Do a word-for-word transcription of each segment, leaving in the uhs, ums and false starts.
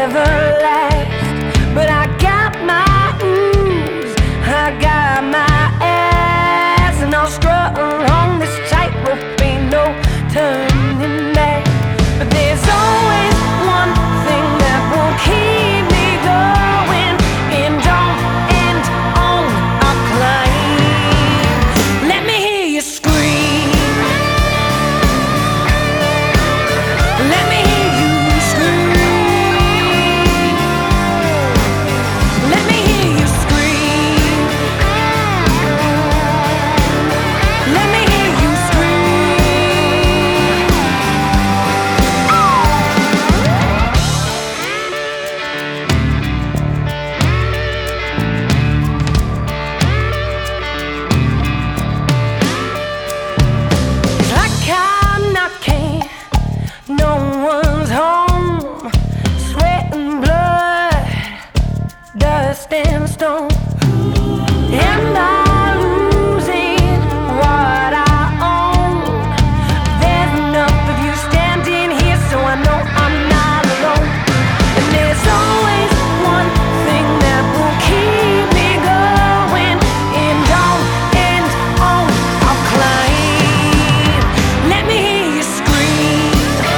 never last. But I got my ooze, I got my ass, and I'll strut along this tightrope, ain't no turning back. But there's always one thing that will keep me going, and don't end on a climb. Let me hear you scream. Let me hear you scream. Let me hear you scream. Let me hear you scream. It's like I'm knocking, no one's home, sweat and blood, dust and stone. Am I losing what I own? There's enough of you standing here, so I know I'm not alone. And there's always one thing that will keep me going, and don't end on a climb. Let me hear you scream.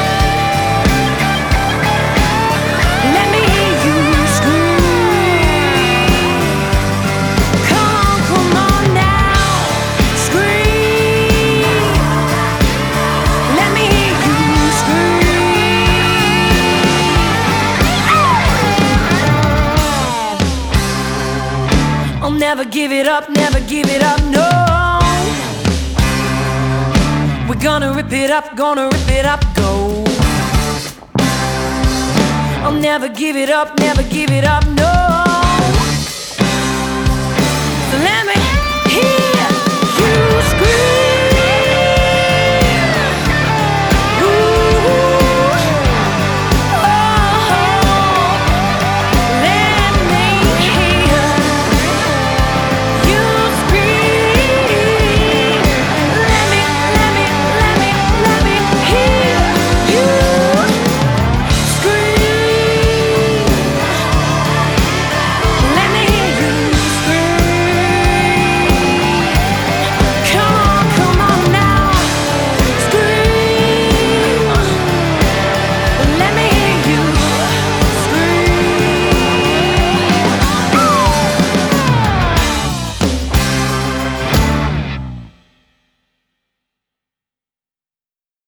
Let me hear you scream. Come on, come on now, scream. Let me hear you scream. I'll never give it up, never give it up, no. We're gonna rip it up, gonna rip it up, go. I'll never give it up, never give it up, no. So let me hear